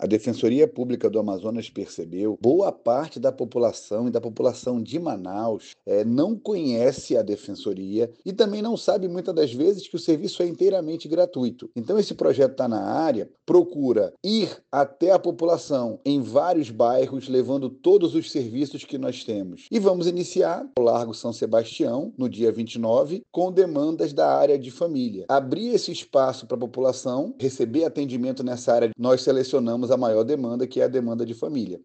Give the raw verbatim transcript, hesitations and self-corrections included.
A Defensoria Pública do Amazonas percebeu, boa parte da população e da população de Manaus eh, não conhece a Defensoria e também não sabe muitas das vezes que o serviço é inteiramente gratuito. Então esse projeto está na área, procura ir até a população em vários bairros, levando todos os serviços que nós temos. E vamos iniciar o Largo São Sebastião, no dia vinte e nove, com demandas da área de família. Abrir esse espaço para a população, receber atendimento nessa área, nós selecionamos a maior demanda, que é a demanda de família.